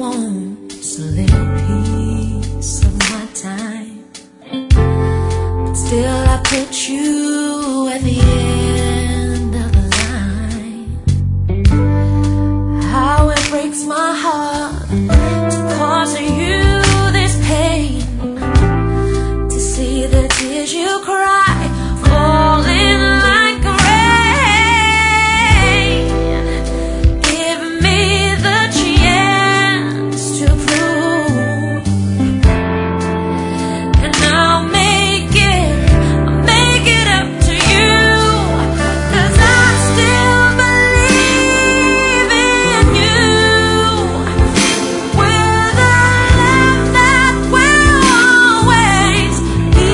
wants a little piece of my time, but still I put you at the end of the line. How it breaks my heart to cause you this pain, to see the tears you cry falling like rain. Give me the chance to prove, and I'll make it up to you, 'cause I still believe in you, with a love that will always be,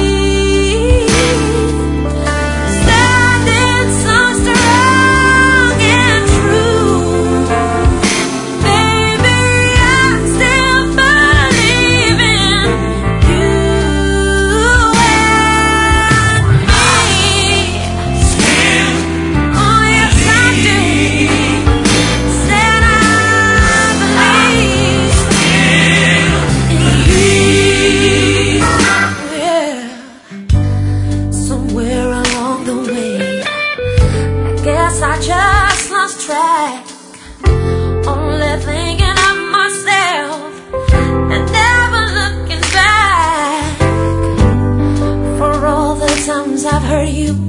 standing so strong and true. Baby, I still believe in you and me. Oh yes I do. Said I believe in you. Yeah. Somewhere along the way, I guess I just lost track, only thinking of myself and never looking back. For all the times I've hurt you,